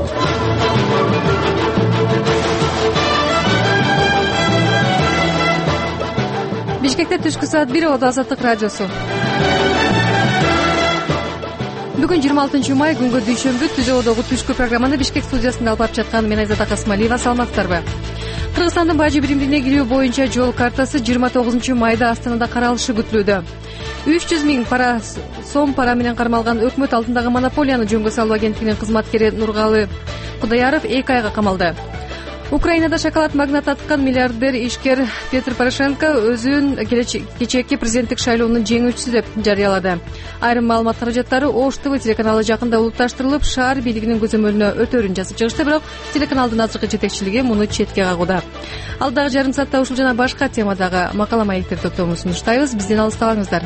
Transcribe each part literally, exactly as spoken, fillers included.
Бишкекте түшкү саат бир Оодо Азаттык радиосу. Бүгүн жыйырма алтынчы май күнгө дүйшөмбү. Түзөөдөгү түшкү программаны Бишкек студиясында алып барып жаткан мен Айзада Касмалиева. Саламатсыздарбы? Кыргызстандын бажы биримдигине кирүү боюнча жол картасы жыйырма тогузунчу майда Астанада каралышы күтүлүүдө. үч жүз миң пара сом пара менен кармалган өкмөт алдындагы монополияны жөнгө салуу агенттигинин кызматкери Нургалы Кудаяров эки айга камалды. Украинада шоколад магнаты аткан миллиардер ишкер Петр Порошенко өзүн кечээки президенттик шайлоонун жеңүүчүсү деп жарыялады. Айрым маалымат каражаттары Ош ТВ телеканалы жакында улутташтырылып, шаар бийлигинин көзөмөлүнө өтөрүн жазып чыгышты, бирок телеканалдын азыркы жетекчилиги муну четке кагууда. Алдагы жарым саатта ушул жана башка темадагы макала маектер топтомун сунуштайбыз. Бизден алыстабаңыздар.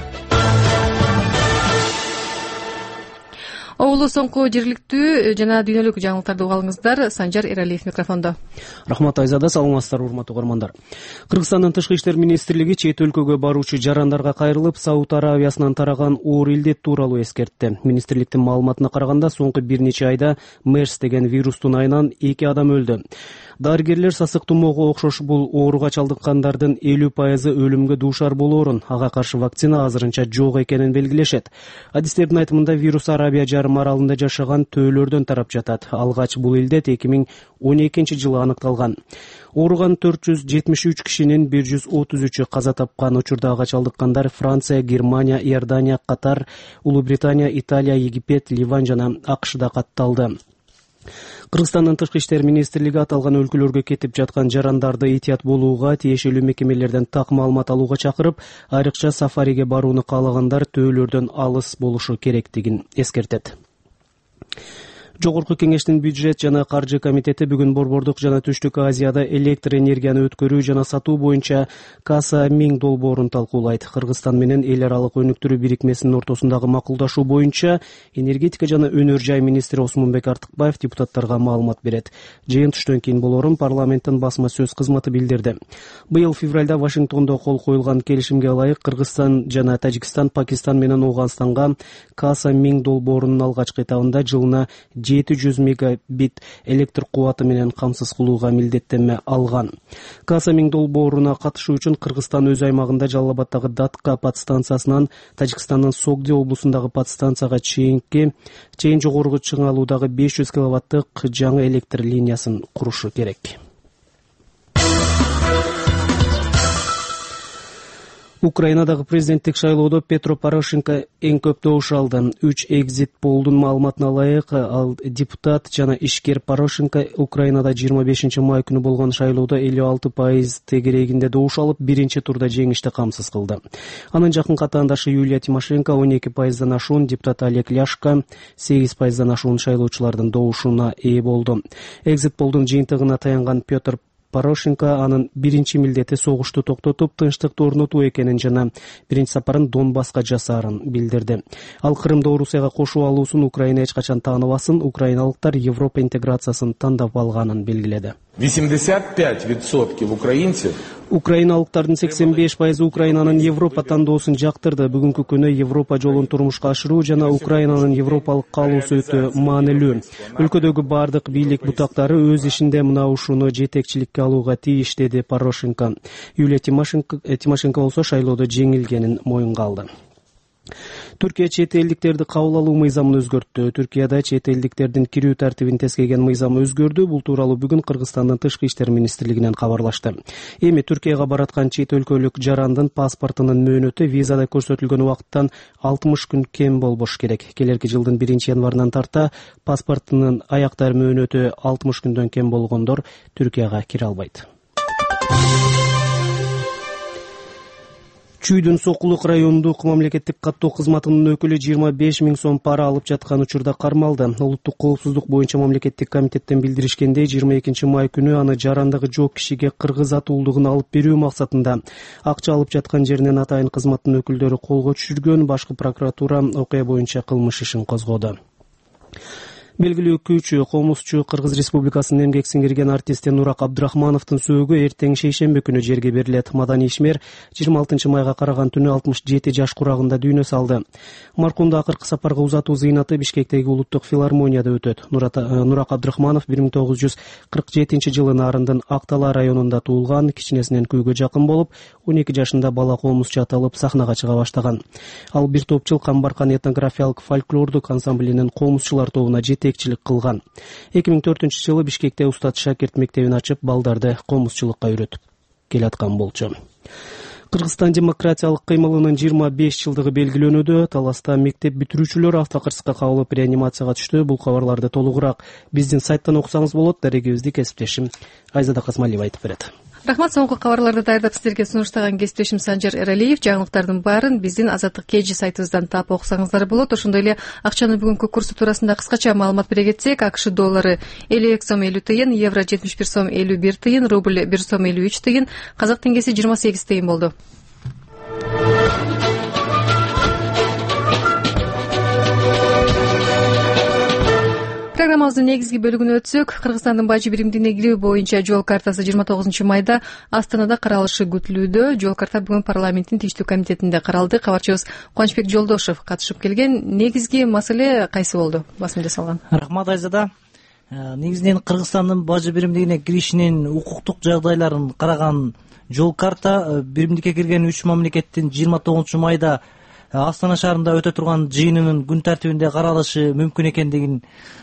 Оолу соңку жергиликтүү жана дүйнөлүк жаңылыктарды угалыңыздар. Санжар Эралиев микрофондо. Рахмат Айзада, саламатсыздар урматтуу угармандар. Кыргызстандын тышкы иштер министрлиги чет өлкөгө баруучу жарандарга кайрылып, Сауд Аравиясынан тараган оор илдет тууралуу эскертти. Министрликтин маалыматына караганда, соңку бир нече айда мерс деген вирустун айынан эки адам өлдү. Дарыгерлер сасык тумоого окшош бул ооруга чалдыккандардын элүү пайызы өлүмгө дуушар болоорун, ага каршы вакцина азырынча жок экенин белгилешет. Адистердин айтымында вирус Арабия жарым аралында жашаган төөлөрдөн тарап жатат. Алгач бул илдет эки миң он экинчи жылы аныкталган. Ооруган төрт жүз жетимиш үч кишинин бир жүз отуз үчү каза тапкан. Учурда ага чалдыккандар Франция, Германия, Иордания, Катар, Улуу Британия, Италия, Египет, Ливан жана АКШда катталды. Кыргызстандын тышкы иштер министрлиги аталган өлкөлөргө кетип жаткан жарандарды этият болууга, тиешелүү мекемелерден так маалымат алууга чакырып, айрыкча сафариге барууну каалагандар төөлөрдөн алыс болушу керектигин эскертет. Жогорку кеңештин бюджет жана каржы комитети бүгүн Борбордук жана Түштүк Азияда электр энергияны өткөрүү жана сатуу боюнча Каса миң долбоорун талкуулайт. Кыргызстан менен эл аралык өнүктүрүү бирикмесинин ортосундагы макулдашуу боюнча энергетика жана өнөр жай министри Осмонбек Артыкбаев депутаттарга маалымат берет. Жыйын түштөн кийин болоорун парламенттин басма сөз кызматы билдирди. Быйыл февралда Вашингтондо кол коюлган келишимге ылайык Кыргызстан жана Тажикстан, Пакистан менен Ооганстанга Каса миң долбоорунун алгачкы этабында жылына жети жүз мегабит электр кубаты менен камсыз кылууга милдеттенме алган. Каса миң долбооруна катышуу үчүн Кыргызстан өз аймагында Жалал-Абаддагы Датка подстанциясынан Тажикстандын Согди облусундагы подстанцияга чейинки чейин жогорку чыңалуудагы беш жүз киловаттык жаңы электр линиясын курушу керек. Украинадагы президенттик шайлоодо Петро Порошенко эң көп добуш алды. үч экзит полдун маалыматына ылайык, ал депутат жана ишкер Порошенко Украинада жыйырма бешинчи май күнү болгон шайлоодо элүү алты пайыз тегерегинде добуш алып, биринчи турда жеңишти камсыз кылды. Анын жакын катаандашы Юлия Тимошенко он эки пайыздан ашуун, депутат Олег Ляшко сегиз пайыздан ашуун шайлоочулардын добушуна ээ болду. Экзит полдун жыйынтыгына таянган Петр Порошенко анын биринчи милдети согушту токтотуп, тынчтыкты орнотуу экенин жана биринчи сапарын Донбасска жасаарын билдирди. Ал Крымды Орусияга кошуп алуусун Украина эч качан тааныбасын, украиналыктар Европа интеграциясын тандап алганын белгиледи. восемьдесят пять процентов украинцев Украиналыктардын сексен беш пайызы Украинанын Европа тандоосун жактырды. Бүгүнкү күнү Европа жолун турмушка ашыруу жана Украинанын европалык калуусу өтө маанилүү. Өлкөдөгү бардык бийлик бутактары өз ишинде мына ушуну жетекчиликке алууга тийиш, деди Порошенко. Юлия Тимошенко, Тимошенко болсо шайлоодо жеңилгенин моюнга алды. Түркия чет элдиктерди кабыл алуу мыйзамын өзгөрттү. Түркияда чет элдиктердин кирүү тартибин тескеген мыйзам өзгөрдү. Бул тууралуу бүгүн Кыргызстандын тышкы иштер министрлигинен кабарлашты. Эми Түркияга бараткан чет өлкөлүк жарандын паспортунун мөөнөтү визада көрсөтүлгөн убакыттан алтымыш күн кем болбош керек. Келерки жылдын биринчи январынан тарта паспортунун аяктар мөөнөтү алтымыш күндөн кем болгондор Түркияга кире албайт. Чүйдүн Сокулук райондук мамлекеттик каттоо кызматынын өкүлү жыйырма беш миң сом пара алып жаткан учурда кармалды. Улуттук коопсуздук боюнча мамлекеттик комитеттен билдиришкендей, жыйырма экинчи май күнү аны жарандыгы жок кишиге кыргыз атуулдугун алып берүү максатында акча алып жаткан жеринен атайын кызматтын өкүлдөрү колго түшүргөн. Башкы прокуратура окуя боюнча кылмыш ишин козгоду. Белгилүү күүчү, комузчу, Кыргыз Республикасынын эмгек сиңирген артисти Нурак Абдрахмановдун сөөгү эртең шейшемби күнү жерге берилет. Маданий ишмер жыйырма алтынчы майга караган түнү алтымыш жети жаш курагында дүйнө салды. Маркумду акыркы сапарга узатуу зыйнаты Бишкектеги улуттук филармонияда өтөт. Нурак Абдрахманов бир миң тогуз жүз кырк жетинчи жылы Нарындын Актала районунда туулган, кичинесинен күүгө жакын болуп, он эки жашында бала комузчу аталып сахнага чыга баштаган. Ал бир топ жыл Камбаркан этнографиялык фольклордук ансамблинин комузчулар тобуна жетекчилик кылган. эки миң төртүнчү жылы Бишкекте устат шакирт мектебин ачып, балдарды комузчулукка үйрөтүп келаткан болчу. Кыргызстан демократиялык кыймылынын жыйырма беш жылдыгы белгилөнүүдө. Таласта мектеп бүтүрүүчүлөр автокырсыкка кабылып реанимацияга түштү. Бул кабарларды толугураак биздин сайттан окусаңыз болот. Дарегибизди кесиптешим Айзада Касмалиева айтып берет. Рахмат. Соңку кабарларды даярдап сиздерге сунуштаган кесиптешим Санжар Эралиев. Жаңылыктардын баарын биздин Азаттык кей жи сайтыбыздан таап окусаңыздар болот. Ошондой эле акчанын бүгүнкү курсу туурасында кыскача маалымат бере кетсек, АКШ доллары элүү эки сом элүү тыйын, евро жетимиш бир сом элүү бир тыйын, рубль бир сом элүү үч тыйын, казак теңгеси жыйырма сегиз тыйын болду. Программабыздын негизги бөлүгүнө өтсөк, Кыргызстандын бажы биримдигине кирүү боюнча жол картасы жыйырма тогузунчу майда Астанада каралышы күтүлүүдө. Жол карта бүгүн парламенттин тиштүү комитетинде каралды. Кабарчыбыз Кубанычбек Жолдошев катышып келген. Негизги маселе кайсы болду? Басым жасалган. Рахмат Айзада. Негизинен Кыргызстандын бажы биримдигине киришинин укуктук жагдайларын караган жол карта биримдикке кирген үч мамлекеттин жыйырма тогузунчу майда Астана шаарында өтө турган жыйынынын күн тартибинде каралышы мүмкүн экендигин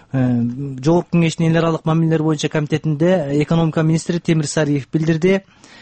Жогорку Кеңештин эл аралык мамилелер боюнча комитетинде экономика министри Темир Сариев билдирди.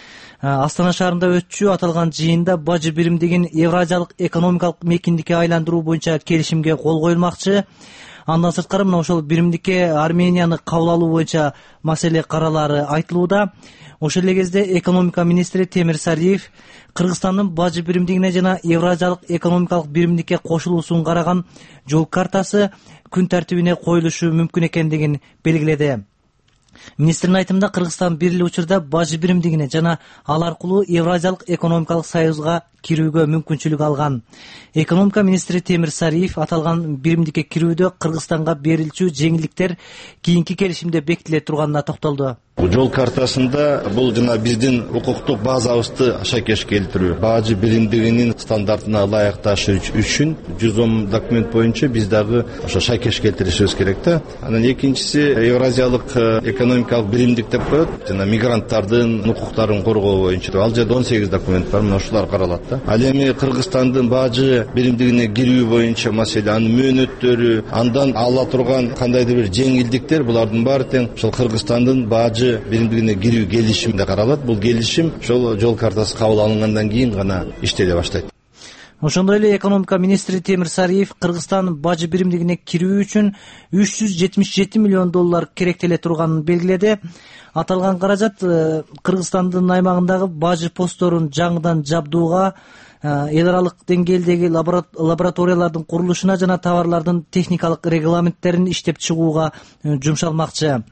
Астана шаарында өтчү аталган жыйында бажы биримдигин Евразиялык экономикалык мейкиндикке айландыруу боюнча келишимге кол коюлмакчы. Андан сырткары мына ошол биримдикке Арменияны кабыл алуу боюнча маселе каралары айтылууда. Ошол эле кезде экономика министри Темир Сариев Кыргызстандын бажы биримдигине жана Евразиялык экономикалык биримдикке кошулуусун караган жол картасы күн тартибине коюлушу мүмкүн экендигин белгиледи. Министрдин айтымында Кыргызстан бир эле учурда бажы биримдигине жана ал аркылуу Евразиялык экономикалык союзга кирүүгө мүмкүнчүлүк алган. Экономика министри Темир Сариев аталган биримдикке кирүүдө Кыргызстанга берилчү жеңилдиктер кийинки келишимде бекитиле турганына токтолду. Жол картасында бул жана биздин укуктук базабызды шакеш келтирүү, бажы биримдигинин стандартына ылайыкташуу үчүн жүз он документ боюнча биз дагы ошо шакеш келтиришибиз керек да. Анан экинчиси Евразиялык экономикалык биримдик деп коет, жана мигранттардын укуктарын коргоо боюнча ал жерде он сегиз документ бар, мына ушулар каралат да. Ал эми Кыргызстандын бажы биримдигине кирүү боюнча маселе, анын мөөнөттөрү, андан ала турган кандайдыр бир жеңилдиктер, булардын баары тең ошол Кыргызстандын бажы биримдигине кирүү келишимде каралат. Бул келишим ошол жол картасы кабыл алынгандан кийин гана иштеле баштайт. Ошондой эле экономика министри Темир Сариев Кыргызстан бажы биримдигине кирүү үчүн үч жүз жетимиш жети миллион доллар керектеле турганын белгиледи. Аталган каражат Кыргызстандын аймагындагы бажы постторун жаңыдан жабдууга, эл аралык деңгээлдеги лабораториялардын курулушуна жана товарлардын техникалык регламенттерин иштеп чыгууга жумшалмакчы.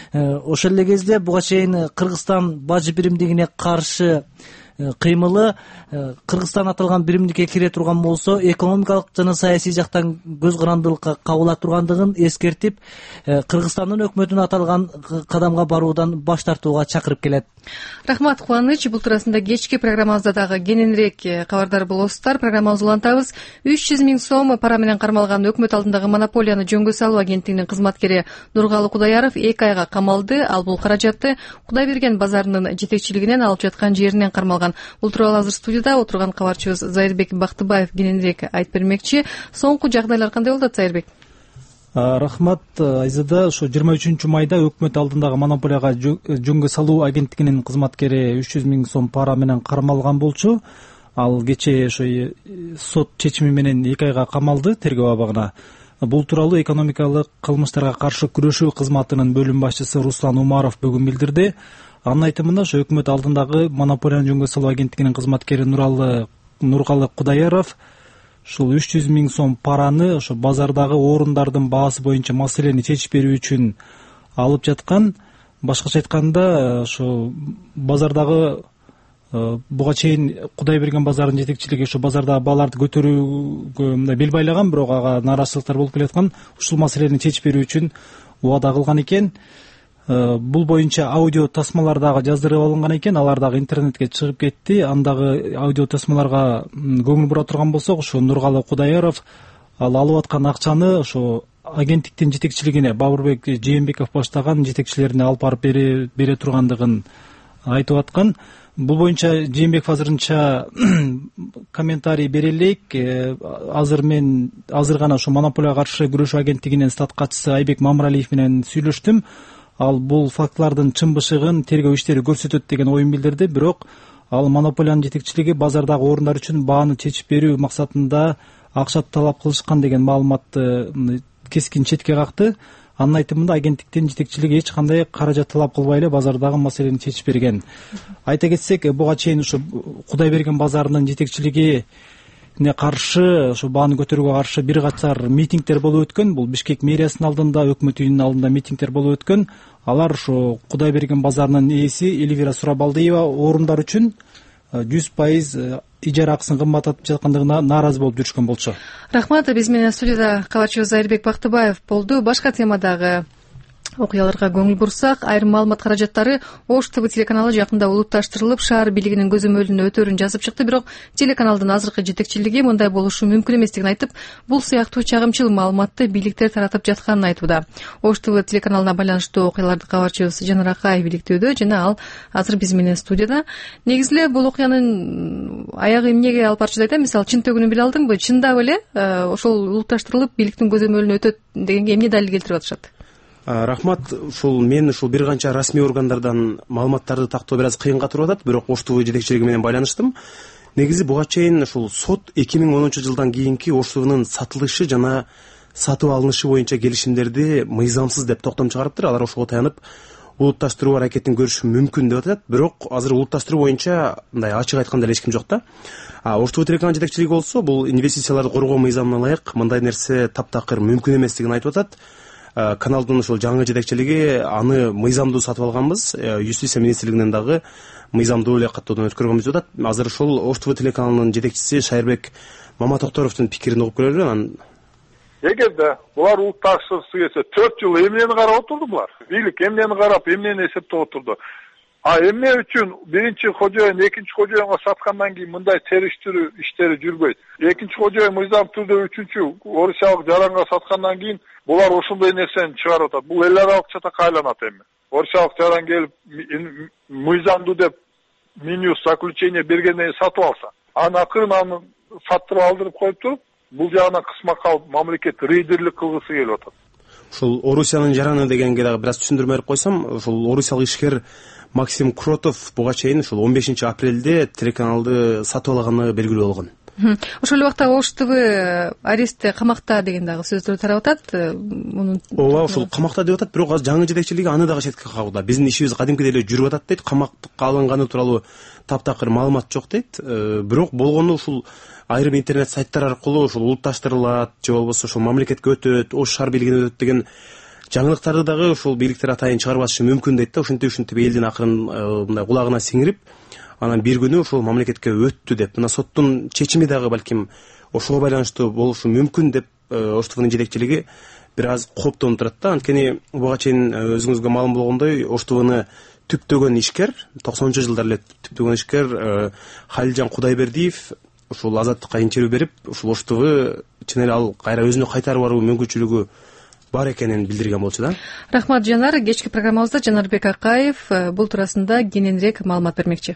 Ошол эле кезде буга чейин Кыргызстан бажы биримдигине каршы кыймылы Кыргызстан аталган биримдикке кире турган болсо экономикалык жана саясий жактан көз карандылыкка кабыла тургандыгын эскертип, Кыргызстандын өкмөтүн аталган кадамга баруудан баш тартууга чакырып келет. Рахмат Кубаныч. Бул туурасында кечки программабызда дагы кененирээк кабардар болосуздар. Программабызды улантабыз. үч жүз миң сом пара менен кармалган өкмөт алдындагы монополияны жөнгө салуу агенттигинин кызматкери Нургалы Кудаяров эки айга камалды. Ал бул каражатты Кудайберген базарынын жетекчилигинен алып жаткан жеринен кармалган. Бул тууралуу азыр студияда отурган кабарчыбыз Зайырбек Бактыбаев кененирээк айтып бермекчи. Соңку жагдайлар кандай болду, Зайырбек? Рахмат Айзада. Ошо жыйырма үчүнчү майда өкмөт алдындагы монополияга жөнгө салуу агенттигинин кызматкери үч жүз миң сом пара менен кармалган болчу. Ал кечээ ошо сот чечими менен эки айга камалды тергөө абагына. Бул тууралуу экономикалык кылмыштарга каршы күрөшүү кызматынын бөлүм башчысы Руслан Умаров бүгүн билдирди. Анын айтымында ошо өкмөт алдындагы монополияны жөнгө салуу агенттигинин кызматкери Нургалы Кудаяров ушул үч жүз миң сом параны ошо базардагы орундардын баасы боюнча маселени чечип берүү үчүн алып жаткан. Башкача айтканда, ошо базардагы буга чейин Кудайберген базарынын жетекчилиги ошо базардагы бааларды көтөрүүгө мындай бел байлаган, бирок ага нааразычылыктар болуп келаткан. Ушул маселени чечип берүү үчүн убада кылган экен. Бул боюнча аудио тасмалар дагы жаздырып алынган экен, алар дагы интернетке чыгып кетти. Андагы аудио тасмаларга көңүл бура турган болсок, ошо Нургалы Кудайяров ал алып аткан акчаны ошо агенттиктин жетекчилигине, Бабурбек Жээнбеков баштаган жетекчилерине алып барып бере, бере тургандыгын айтып аткан. Бул боюнча Жээнбеков азырынча комментарий бере элек. Азыр мен азыр гана ошо монополияга каршы күрөшүү агенттигинин штат катчысы Айбек Мамыралиев менен сүйлөштүм. Ал бул фактылардын чын бышыгын тергөө иштери көрсөтөт деген оюн билдирди. Бирок ал монополиянын жетекчилиги базардагы орундар үчүн бааны чечип берүү максатында акча талап кылышкан деген маалыматты кескин четке какты. Анын айтымында агенттиктин жетекчилиги эч кандай каражат талап кылбай эле базардагы маселени чечип берген. Айта кетсек, буга чейин ушу Кудайберген базарынын жетекчилиги каршы, ошо бааны көтөрүүгө каршы бир катар митингдер болуп өткөн. Бул Бишкек мэриясынын алдында, өкмөт үйүнүн алдында митингдер болуп өткөн. Алар ошо Кудайберген базарынын ээси Элвира Сурабалдиева орундар үчүн жүз пайыз ижара акысын кымбаттатып жаткандыгына нааразы болуп жүрүшкөн болчу. Рахмат. Биз менен студияда кабарчыбыз Айырбек Бактыбаев болду. Башка темадагы окуяларга көңүл бурсак, айрым маалымат каражаттары Ош ТВ телеканалы жакында улутташтырылып, шаар бийлигинин көзөмөлүнө өтөөрүн жазып чыкты. Бирок телеканалдын азыркы жетекчилиги мындай болушу мүмкүн эместигин айтып, бул сыяктуу чагымчыл маалыматты бийликтер таратып жатканын айтууда. Ош ТВ телеканалына байланыштуу окуяларды кабарчыбыз Жанар Акаев иликтөөдө жана ал азыр биз менен студияда. Негизи эле бул окуянын аягы эмнеге алып барчу дейт? Мисалы, чын төгүнүн биле алдыңбы? Чындап эле ошол улутташтырылып бийликтин көзөмөлүнө өтөт дегенге эмне далил келтирип атышат? Рахмат. Ушул мен ушул бир канча расмий органдардан маалыматтарды тактоо бир аз кыйынга туруп атат, бирок Ош ТВ жетекчилиги менен байланыштым. Негизи буга чейин ушул сот эки миң онунчу жылдан кийинки Ош ТВнын сатылышы жана сатып алынышы боюнча келишимдерди мыйзамсыз деп токтом чыгарыптыр. Алар ошого таянып улутташтыруу аракетин көрүшү мүмкүн деп атат. Бирок азыр улутташтыруу боюнча мындай ачык айтканда эч ким жок да. А Ош ТВ телеканалынын жетекчилиги болсо, бул инвестицияларды коргоо мыйзамына ылайык мындай нерсе таптакыр мүмкүн эместигин айтып атат. Каналдын ушул жаңы жетекчилиги аны мыйзамдуу сатып алганбыз, юстиция министрлигинен дагы мыйзамдуу эле каттоодон өткөргөнбүз деп атат. Азыр ушул Ош ТВ телеканалынын жетекчиси Шайырбек Маматокторовдун пикирин угуп көрөлү. Анан эгерде булар улутташтыргысы келсе, төрт жыл эмнени карап отурду булар? Бийлик эмнени карап, эмнени эсептеп отурду? А эмне үчүн биринчи кожоюн экинчи кожоюнга саткандан кийин мындай териштирүү иштери жүрбөйт? Экинчи кожоюн мыйзам түрдө үчүнчү орусиялык жаранга саткандан кийин булар ошондой нерсени чыгарып атат. Бул эл аралык чатакка айланат эми. Орусиялык жаран келип мыйзамдуу деп минус заключение бергенден кийин сатып алса, анан акырын аны саттырып алдырып коюп туруп, бул жагынан кысма калып мамлекет рейдерлик кылгысы келип атат. Ушул Орусиянын жараны дегенге дагы бир аз түшүндүрмө берип койсом, ушул орусиялык ишкер Максим Кротов буга чейин ушул он бешинчи апрелде телеканалды сатып алганы белгилүү болгон. Ошол убакта Ош ТВ арестте, камакта деген дагы сөздөр тарап атат. Мунун ооба, ушул камакта деп атат, бирок азыр жаңы жетекчилиги аны дагы четке кагууда. Биздин ишибиз кадимкидей эле жүрүп атат дейт. Камакка алынганы тууралуу таптакыр маалымат жок дейт. Бирок болгону ушул айрым интернет сайттар аркылуу ушул улутташтырылат же болбосо ушул мамлекетке өтөт, Ош шаар бийлигине өтөт деген жаңылыктарды дагы ушул бийликтер атайын чыгарып атышы мүмкүн дейт да. Ушинтип ушинтип элдин акырын мындай кулагына сиңирип, анан бир күнү ушул мамлекетке өттү деп. Мына соттун чечими дагы балким ошого байланыштуу болушу мүмкүн деп Ош ТВнын жетекчилиги бир аз кооптонуп турат да. Анткени буга чейин өзүңүзгө маалым болгондой, Ош ТВны түптөгөн ишкер, токсонунчу жылдар эле түптөгөн ишкер Халилжан Кудайбердиев ушул азаттыкка интервью берип, ушул Ош ТВ чын эле ал кайра өзүнө кайтарып баруу мүмкүнчүлүгү бар экенин билдирген болчу да. Рахмат, Жанар. Кечки программабызда Жанарбек Акаев бул туурасында кененирээк маалымат бермекчи.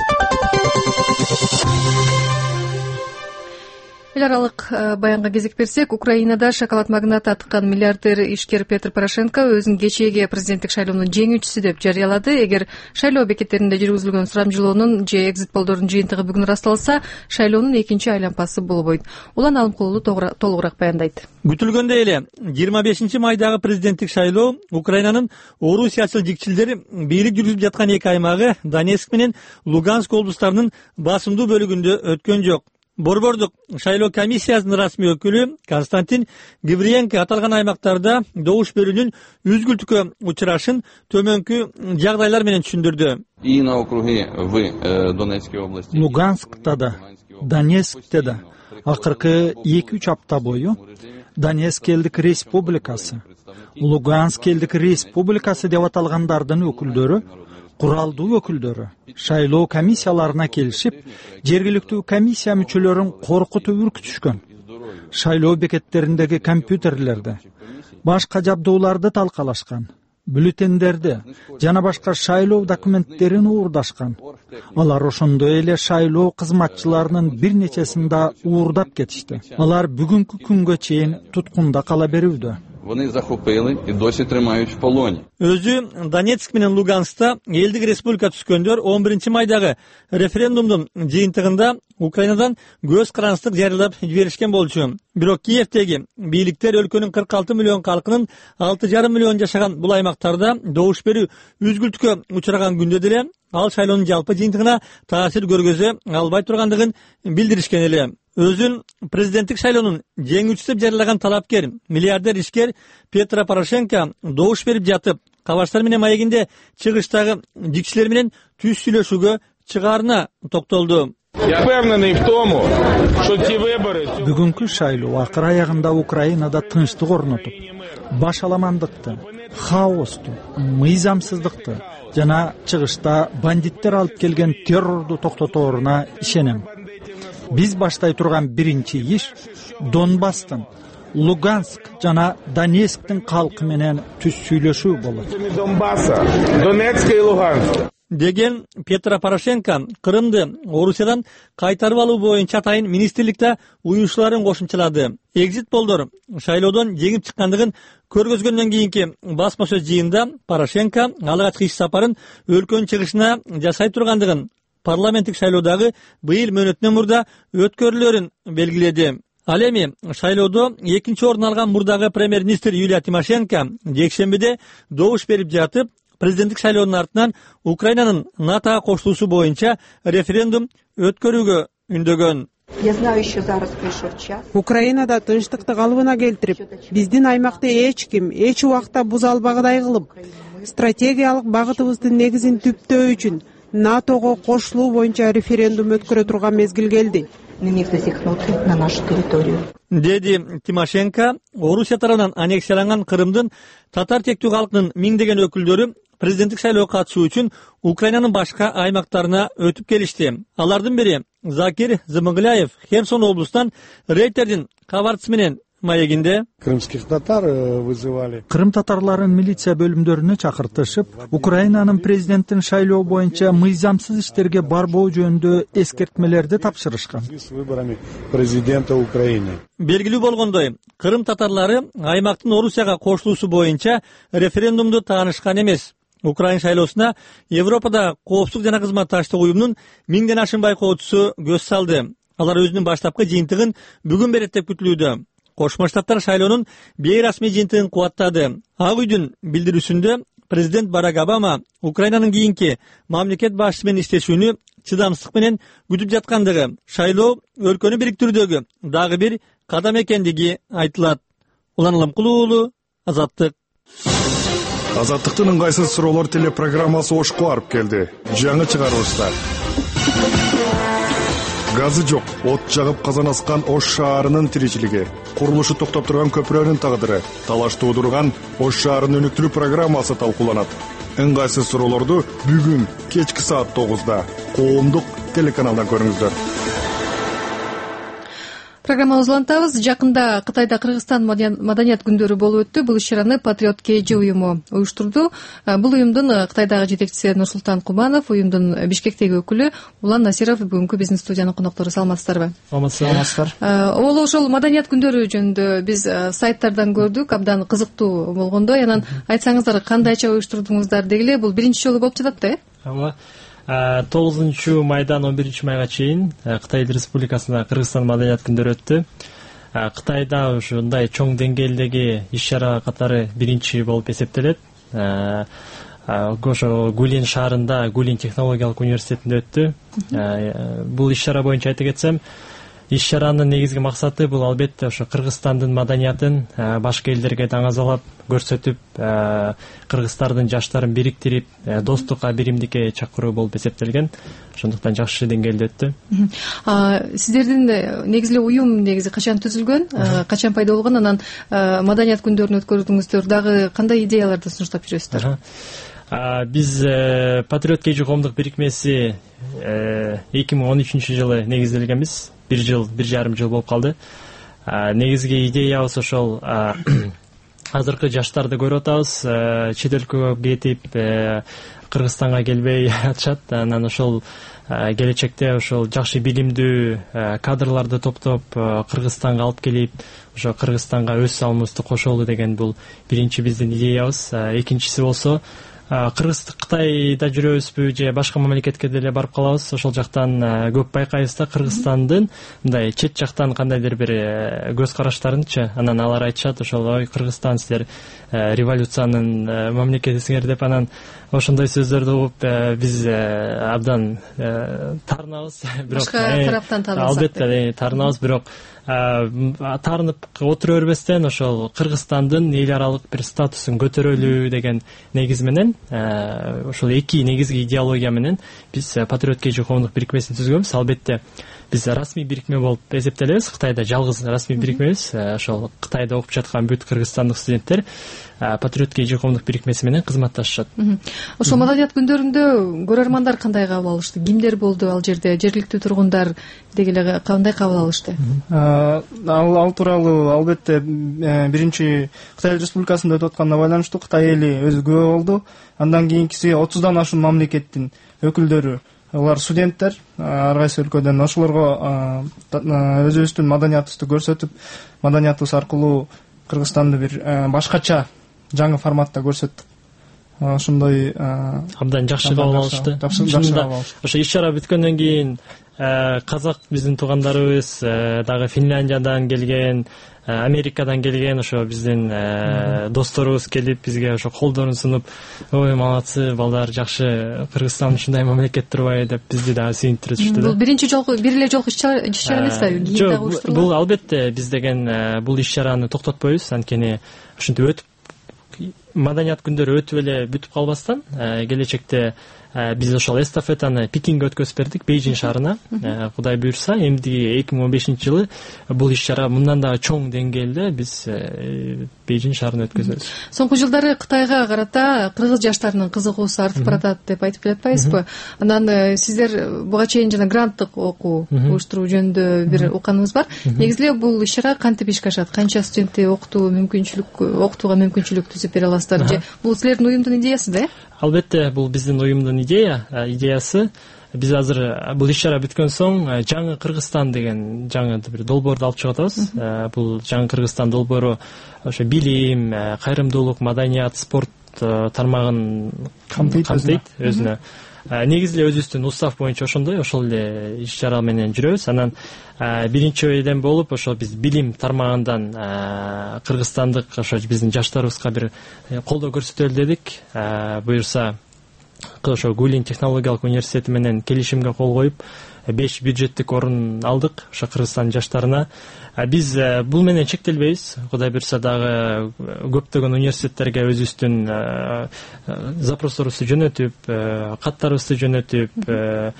Эл аралык баянга кезек берсек, Украинада шоколад магнаты аткан миллиардер ишкер Петр Порошенко өзүн кечээги президенттик шайлоонун жеңүүчүсү деп жарыялады. Эгер шайлоо бекеттеринде жүргүзүлгөн сурамжылоонун же экзит полдордун жыйынтыгы бүгүн ырасталса, шайлоонун экинчи айланпасы болбойт. Улан Алымкулуу толугураак баяндайт. Күтүлгөндөй эле жыйырма бешинчи майдагы президенттик шайлоо Украинанын орусиячыл жикчилдери бийлик жүргүзүп жаткан эки аймагы Донецк менен Луганск облустарынын басымдуу бөлүгүндө өткөн жок. Борбордук шайлоо комиссиясынын расмий өкүлү Константин Гавриенко аталган аймактарда добуш берүүнүн үзгүлтүккө учурашын төмөнкү жагдайлар менен түшүндүрдү. Луганскта да, Донецкте да акыркы эки үч апта бою Донецк элдик республикасы, Луганск элдик республикасы деп аталгандардын өкүлдөрү, куралдуу өкүлдөрү шайлоо комиссияларына келишип, жергиликтүү комиссия мүчөлөрүн коркутуп үркүтүшкөн. Шайлоо бекеттериндеги компьютерлерди, башка жабдууларды талкалашкан, бюллетендерди жана башка шайлоо документтерин уурдашкан. Алар ошондой эле шайлоо кызматчыларынын бир нечесин да уурдап кетишти. Алар бүгүнкү күнгө чейин туткунда кала берүүдө. Өзү Донецк менен Луганскта элдик республика түзгөндөр он биринчи майдагы референдумдун жыйынтыгында Украинадан көз карандык жарыялап жиберишкен болчу. Бирок Киевдеги бийликтер өлкөнүн кырк алты миллион калкынын алты жарым миллион жашаган бул аймактарда добуш берүү үзгүлтүккө учураган күндө деле ал шайлоонун жалпы жыйынтыгына таасир көргөзө албай тургандыгын билдиришкен эле. Өзүн президенттик шайлоонун жеңүүчүсү деп жарыялаган талапкер, миллиардер ишкер Петро Порошенко добуш берип жатып, кабарчтар менен маегинде чыгыштагы жигчилер менен түз сүйлөшүүгө чыгаарына токтолду. Бүгүнкү шайлоо акыр аягында Украинада тынчтык орнотуп, башаламандыкты, хаосту, мыйзамсыздыкты жана чыгышта бандиттер алып келген террорду токтотооруна ишенем. Биз баштай турган биринчи иш Донбасстын, Луганск жана Донецктин калкы менен түз сүйлөшүү болот. Деген Петро Порошенко Крымды Орусиядан кайтарып алуу боюнча атайын министрликте уюшууларын кошумчалады. Экзит полдор шайлоодон жеңип чыккандыгын көргөзгөндөн кийинки басма сөз жыйында Порошенко алгачкы иш сапарын өлкөнүн чыгышына жасай тургандыгын, парламенттик шайлоодагы быйыл мөөнөтүнөн мурда өткөрүлөрүн белгиледи. Ал эми шайлоодо экинчи орун алган мурдагы премьер-министр Юлия Тимошенко жекшембиде добуш берип жатып, президенттик шайлоонун артынан Украинанын натога кошулуусу боюнча референдум өткөрүүгө үндөгөн. Украинада тынчтыкты калыбына келтирип, биздин аймакты эч ким эч убакта буза албагыдай кылып, стратегиялык багытыбыздын негизин түптөө үчүн натого кошулуу боюнча референдум өткөрө турган мезгил келди. Деди Тимошенко, Орусия тарабынан аннексияланган Крымдын татар тектүү калкынын миңдеген өкүлдөрү президенттик шайлоого катышуу үчүн Украинанын башка аймактарына өтүп келишти. Алардын бири Закир Зымыгыляев Херсон облустан Рейтердин кабарчысы менен маегинде крымских татар вызывали. Крым татарларын милиция бөлүмдөрүнө чакыртышып, Украинанын президенттин шайлоо боюнча мыйзамсыз иштерге барбоо жөнүндө эскертмелерди тапшырышкан. С выборами президента Украины. Белгилүү болгондой, Крым татарлары аймактын Орусияга кошулуусу боюнча референдумду таанышкан эмес. Украин шайлоосуна Европада коопсуздук жана кызматташтык уюмунун миңден ашын байкоочусу көз салды. Алар өзүнүн баштапкы жыйынтыгын бүгүн берет деп күтүлүүдө. Кошмо Штаттар шайлоонун бейрасмий жыйынтыгын кубаттады. Ак үйдүн билдирүүсүндө президент Барак Обама Украинанын кийинки мамлекет башчысы менен иштешүүнү чыдамсыздык менен күтүп жаткандыгы, шайлоо өлкөнү бириктирүүдөгү дагы бир кадам экендиги айтылат. Улан Аламкулуу, Азаттык. Азаттыктын ыңгайсыз суроолор телепрограммасы ошко барып келди. Жаңы чыгарылышта. Газы жок, от жагып казан аскан Ош шаарынын тиричилиги, курулушу токтоп турган көпүрөнүн тагдыры, талаш туудурган Ош шаарынын өнүктүрүү программасы талкууланат. Ыңгайсыз суроолорду бүгүн кечки саат тогузда Коомдук телеканалдан көрүңүздөр. Программабызды улантабыз. Жакында Кытайда Кыргызстан маданият күндөрү болуп өттү. Бул иш-чараны Патриот КЖ уюму уюштурду. Бул уюмдун Кытайдагы жетекчиси Нурсултан Кубанов, уюмдун Бишкектеги өкүлү Улан Насиров бүгүнкү биздин студиянын коноктору. Саламатсыздарбы? Саламатсыздар. Ол ошол маданият күндөрү жөнүндө биз сайттардан көрдүк, абдан кызыктуу болгондой. Анан айтсаңыздар, кандайча уюштурдуңуздар дегиле? Бул биринчи жолу болуп жатат да, э? Ооба. тогузунчу майдан он биринчи майга чейин Кытай Республикасында Кыргызстан маданият күндөрү өттү. Кытайда ушундай чоң деңгээлдеги иш-чара катары биринчи болуп эсептелет. Ошо Гулин шаарында Гулин технологиялык университетинде өттү. Бул иш-чара боюнча айта кетсем, иш чаранын негизги максаты бул албетте ошо Кыргызстандын маданиятын башка элдерге даңазалап көрсөтүп, кыргыздардын жаштарын бириктирип, достукка, биримдикке чакыруу болуп эсептелген. Ошондуктан жакшы деңгээлде өттү. Сиздердин негизи эле уюм негизи качан түзүлгөн, качан пайда болгон, анан маданият күндөрүн өткөрдүңүздөр, дагы кандай идеяларды сунуштап жүрөсүздөр? Биз Патриот кей жи коомдук бирикмеси эки миң он үчүнчү жылы негизделгенбиз. Бир жыл, бир жарым жыл болуп калды. Негизги идеябыз ошол азыркы жаштарды көрүп атабыз, чет өлкөгө кетип, Кыргызстанга келбей атышат. Анан ошол келечекте ошол жакшы билимдүү кадрларды топтоп Кыргызстанга алып келип, ошо Кыргызстанга өз салымыбызды кошолу деген бул биринчи биздин идеябыз. Экинчиси болсо, Кыргыз Кытайда жүрөбүзбү же башка мамлекетке деле барып калабыз. Ошол жактан көп байкайбыз да Кыргызстандын мындай чет жактан кандайдыр бир көз караштарынчы. Анан алар айтышат, ошол ой Кыргызстан силер революциянын мамлекетисиңер деп, анан ошондой сөздөрдү угуп биз абдан таарынабыз. Башка тараптан таанылсак. Албетте таарынабыз, бирок таарынып отура бербестен ошол Кыргызстандын эл аралык бир статусун көтөрөлүү деген негиз менен, ошол эки негизги идеология менен биз Патриот кей жи коомдук бирикмесин түзгөнбүз. Албетте биз расмий бирикме болуп эсептелебиз. Кытайда жалгыз расмий бирикмебиз. Ошол Кытайда окуп жаткан бүт кыргызстандык студенттер Патриот кей жи коомдук бирикмеси менен кызматташышат. Ошол маданият күндөрүндө көрөрмандар кандай кабыл алышты? Кимдер болду ал жерде? Жергиликтүү тургундар деги эле кандай кабыл алышты? Ал ал тууралуу албетте биринчи Кытай Республикасында өтүп атканына байланыштуу Кытай эли өзү күбө болду. Андан кийинкиси отуздан ашуун мамлекеттин өкүлдөрү, алар студенттер ар кайсы өлкөдөн, ошолорго өзүбүздүн маданиятыбызды көрсөтүп, маданиятыбыз аркылуу Кыргызстанды бир башкача жаңы форматта көрсөттүк. Ошондой абдан жакшы кабыл алышты. Ошо иш чара бүткөндөн кийин казак биздин туугандарыбыз, дагы Финляндиядан келген, Америкадан келген ошо биздин досторубуз келип бизге ошо колдорун сунуп, ой малатсы балдар, жакшы Кыргызстан ушундай мамлекет турбайбы деп бизди дагы сүйүндүрүп жүрүштү. Бул биринчи жолку бир эле жолку иш чара эмеспи? Жок, бул албетте биз деген бул иш чараны токтотпойбуз. Анткени ушинтип өтүп маданият күндөрү өтүп эле бүтүп калбастан, келечекте биз ошол эстафетаны Пекинге өткөзүп бердик, Бейжин шаарына. Кудай буйрса, эмдиги эки миң он бешинчи жылы бул иш чара мындан дагы чоң деңгээлде биз Бейжин шаарына өткөзөбүз. Соңку жылдары Кытайга карата кыргыз жаштарынын кызыгуусу артып баратат деп айтып жатпайсызбы? Анан сиздер буга чейин жана гранттык окуу уюштуруу жөнүндө бир укканыңыз бар. Негизи эле бул иш чара кантип ишке ашат? Канча студентти окутуу мүмкүнчүлүк окутууга мүмкүнчүлүк түзүп бере аласыздар же бул силердин уюмдун идеясы да? Албетте бул биздин уюмдун идея, идеясы. Биз азыр бул иш чара бүткөн соң жаңы Кыргызстан деген жаңы бир долбоорду алып чыгып атабыз. Бул жаңы Кыргызстан долбоору ошо билим, кайрымдуулук, маданият, спорт тармагын камтыйт өзүнө. Негизи эле өзүбүздүн устав боюнча ошондой, ошол эле иш чара менен жүрөбүз. Анан биринчи элден болуп ошо биз билим тармагынан кыргызстандык ошо биздин жаштарыбызга бир колдоо көрсөтөлү дедик. Буюрса ошо Гулин технологиялык университети менен келишимге кол коюп, беш бюджеттик орун алдык ошо Кыргызстандын жаштарына. Биз бул менен чектелбейбиз. Кудай буйрса дагы көптөгөн университеттерге өзүбүздүн запросторубузду жөнөтүп, каттарыбызды жөнөтүп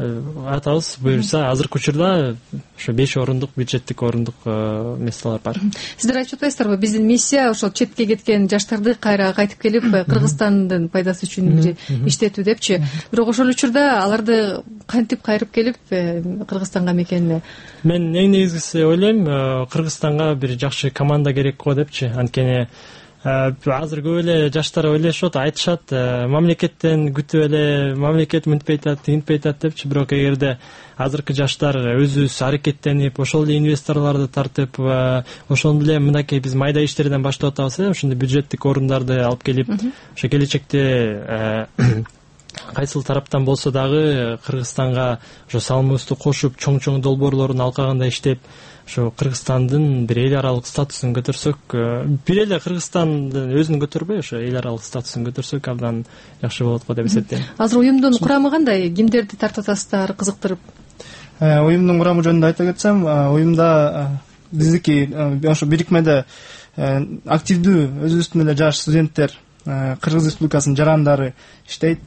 атабыз. Буюрса азыркы учурда ошо беш орундук бюджеттик орундук месталар бар. Сиздер айтып жатпайсыздарбы, биздин миссия ошол четке кеткен жаштарды кайра кайтып келип Кыргызстандын пайдасы үчүн иштетүү депчи. Бирок ошол учурда аларды кантип кайрып келип Кыргызстанга мекенине? Мен эң негизгиси ойлойм, Кыргызстанга бир жакшы команда керек го депчи. Анткени азыр көп эле жаштар ойлошот, айтышат, мамлекеттен күтүп эле, мамлекет мынтпей атат, тигинтпей атат депчи. Бирок эгерде азыркы жаштар өзүбүз аракеттенип, ошол эле инвесторлорду тартып, ошондо эле мынакей биз майда иштерден баштап атабыз, ошондой бюджеттик орундарды алып келип, ошо келечекте кайсыл тараптан болсо дагы Кыргызстанга ошо салымыбызды кошуп, чоң-чоң долбоорлорун алкагында иштеп, ошо Кыргызстандын бир эл аралык статусун көтөрсөк, бир эле Кыргызстандын өзүн көтөрбөй, ошо эл аралык статусун көтөрсөк абдан жакшы болот го деп эсептейм. Азыр уюмдун курамы кандай? Кимдерди тартып атасыздар, кызыктырып? уюмдун курамы жөнүндө айта кетсем, уюмда биздики ошо бирикмеде активдүү өзүбүздүн эле жаш студенттер, Кыргыз Республикасынын жарандары иштейт.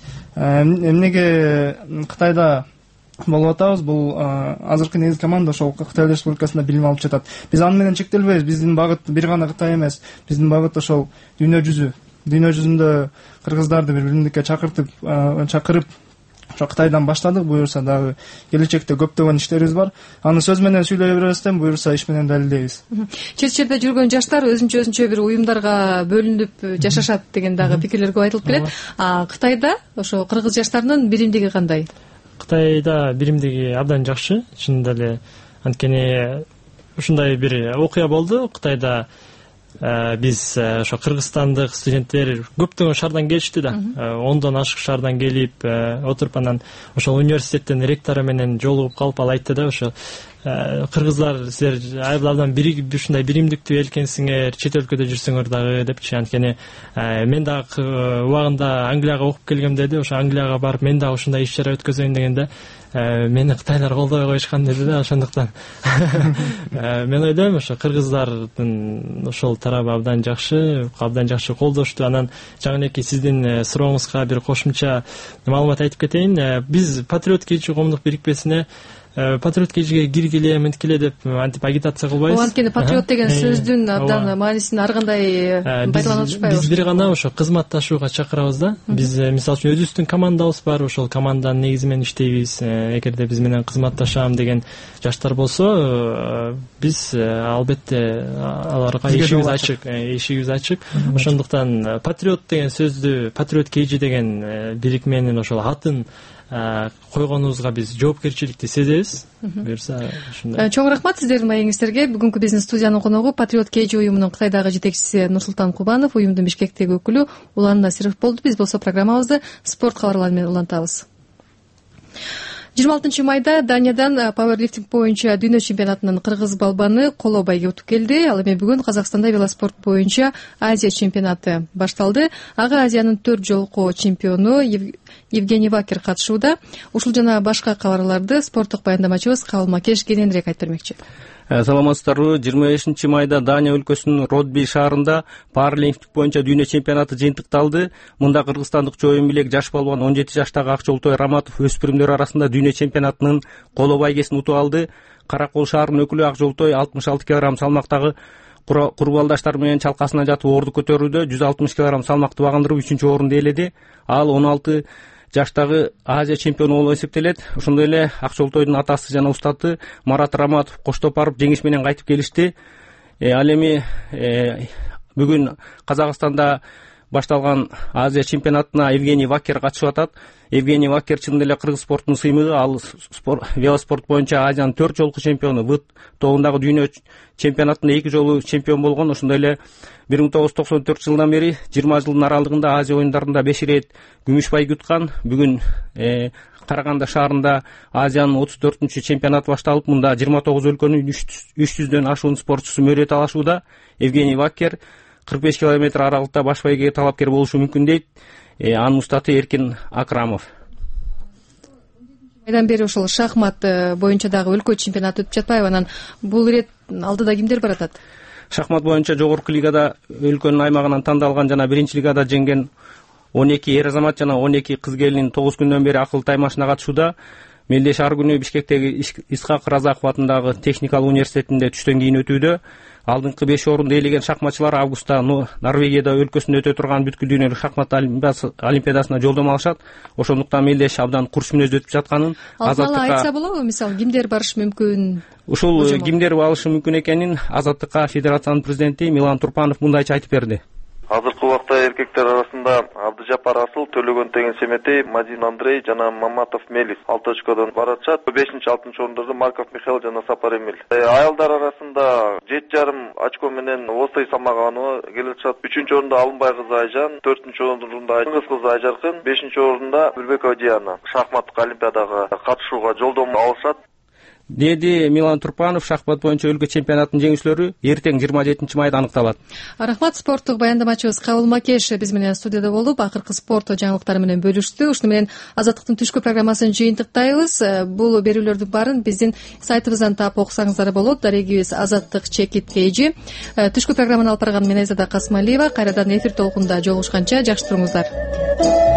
Эмнеге Кытайда болуп атабыз? Бул азыркы негизги команда ошол Кытай Республикасында билим алып жатат. Биз аны менен чектелбейбиз. Биздин багыт бир гана Кытай эмес. Биздин багыт ошол дүйнө жүзү. Дүйнө жүзүндө кыргыздарды бири биримдикке чакыртып, чакырып ошо Кытайдан баштадык. Буюрса дагы келечекте көптөгөн иштерибиз бар. Аны сөз менен сүйлөй беребизден, буюрса иш менен далилдейбиз. Чет жерде жүргөн жаштар өзүнчө өзүнчө бир уюмдарга бөлүнүп жашашат деген дагы пикирлер көп айтылып келет. А Кытайда ошо кыргыз жаштарынын биримдиги кандай? Кытайда биримдиги абдан жакшы, чынында эле. Анткени ушундай бир окуя болду. Кытайда биз ошо кыргызстандык студенттер көптөгөн шаардан келишти да. ондон ашык шаардан келип отуруп, анан ошол университеттин ректору менен жолугуп калып, ал айтты да, ошо кыргыздар силер аябай абдан биригип ушундай биримдиктүү эл экенсиңер, чет өлкөдө жүрсөңөр дагы депчи. Анткени мен дагы убагында Англияга окуп келгем деди. Ошо Англияга барып мен дагы ушундай иш чара өткөзөйүн дегенде мени кытайлар колдобой коюшкан деди да. Ошондуктан мен ойлойм, ошо кыргыздардын ошол тарабы абдан жакшы, абдан жакшы колдошту. Анан жаңы эки сиздин сурооңузга бир кошумча маалымат айтып кетейин. Биз Патриот кечи коомдук бирикмесине Патриот кечиге киргиле, менткиле деп антип агитация кылбайбыз. Бул анткени патриот деген сөздүн абдан маанисин ар кандай пайдаланып атышпайбы? Биз бир гана ошо кызматташууга чакырабыз да. Биз мисалы үчүн өзүбүздүн командабыз бар, ошол команданын негизи менен иштейбиз. Эгерде биз менен кызматташам деген жаштар болсо, биз албетте аларга ишигибиз ачык, ишигибиз ачык. Ошондуктан патриот деген сөздү, Патриот кечи деген бирикменин ошол атын койгонубузга биз жоопкерчиликти сезебиз. Буюрса ушундай. Чоң рахмат сиздердин маегиңиздерге. Бүгүнкү биздин студиянын коногу Патриот кечи уюмунун Кытайдагы жетекчиси Нурсултан Кубанов, уюмдун Бишкектеги өкүлү Улан Насиров болду. Биз болсо программабызды спорт кабарлары менен улантабыз. жыйырма алтынчы майда Даниядан пауэрлифтинг боюнча дүйнө чемпионатынын кыргыз балбаны коло байге өтүп келди. Ал эми бүгүн Казакстанда велоспорт боюнча Азия чемпионаты башталды. Ага Азиянын төрт жолку чемпиону Евгений Вакер катышууда. Ушул жана башка кабарларды спорттук баяндамачыбыз Кабыл Макеш кененирээк айтып бермекчи. Саламатсыздарбы. жыйырма бешинчи майда Дания өлкөсүнүн Родби шаарында пауэрлифтинг боюнча дүйнө чемпионаты жыйынтыкталды. Мында кыргызстандык чоюн билек жаш балбан он жети жаштагы Акчолтой Раматов өспүрүмдөр арасында дүйнө чемпионатынын коло байгесин утуп алды. Каракол шаарынын өкүлү Акчолтой алтымыш алты килограмм салмактагы курбалдаштар менен чалкасына жатып орду көтөрүүдө жүз алтымыш килограмм салмакты багындырып үчүнчү орунду ээледи. Ал он алты жаштагы Азия чемпиону болуп эсептелет. Ошондой эле Акчолтойдун атасы жана устаты Марат Раматов Коштопаров жеңиш менен кайтып келишти. Ал эми бүгүн Казакстанда башталган Азия чемпионатына Евгений Вакер катышып атат. Евгений Вакер чындап эле кыргыз спортунун сыймыгы. Ал велоспорт боюнча Азиянын төрт жолку чемпиону, В тобундагы дүйнө чемпионатында эки жолу чемпион болгон. Ошондой эле бир миң тогуз жүз токсон төрт жылдан бери жыйырма жылдын аралыгында Азия оюндарында беш ирет күмүш байге уткан. Бүгүн Караганда шаарында Азиянын отуз төртүнчү чемпионаты башталып, мында жыйырма тогуз өлкөнүн үч жүздөн ашуун спортчусу мөрөт алышууда. Евгений Вакер кырк беш километр аралыкта баш байгеге талапкер болушу мүмкүн дейт анын устаты Эркин Акрамов. Айдан бери ошол шахмат боюнча дагы өлкө чемпионаты өтүп жатпайбы? Анан бул ирет алдыда кимдер баратат? Шахмат боюнча жогорку лигада өлкөнүн аймагынан тандалган жана биринчи лигада жеңген он эки эр азамат жана он эки кыз келин тогуз күндөн бери акыл таймашына катышууда. Мелдеш ар күнү Бишкектеги Исхак Разаков атындагы техникалык университетинде түштөн кийин өтүүдө. Алдыңкы беш орунду ээлеген шахматчылар августта Норвегияда өлкөсүндө өтө турган бүткүл дүйнөлүк шахмат олимпиадасына жолдомо алышат. Ошондуктан Мелдеш абдан курч мүнөздө өтүп жатканын азаттыкка айтса болобу? Мисалы, кимдер барышы мүмкүн? Ушул кимдер алышы мүмкүн экенин Азаттыкка федерациянын президенти Милан Турпанов мындайча айтып берди. Азыркы убакта эркектер арасында Абдыжапар Асыл, Төлөгөн Теген Семетей, Мадин Андрей жана Маматов Мелис алты очкодон баратышат. бешинчи алтынчы орундордо Марков Михаил жана Сапар Эмиль. Аялдар арасында жети жарым очко менен Остой Самаганова келатышат. үчүнчү орунда Алымбай кызы Айжан, төртүнчү орунда Чыңгыз кызы Айжаркын, бешинчи орунда Бүрбекова Диана. Шахматтык олимпиадага катышууга жолдомо алышат. деди Милан Турпанов. Шахмат боюнча өлкө чемпионатынын жеңүүчүлөрү эртең жыйырма жетинчи майда аныкталат. Рахмат. Спорттук баяндамачыбыз Кабыл Макеш биз менен студияда болуп, акыркы спорт жаңылыктары менен бөлүштү. Ушуну менен Азаттыктын түшкү программасын жыйынтыктайбыз. Бул берүүлөрдүн баарын биздин сайтыбыздан таап окусаңыздар болот. Дарегибиз Азаттык чекит kg. Түшкү программаны алып барган мен Айзада Касмалиева. Кайрадан эфир толкунда жолугушканча жакшы туруңуздар.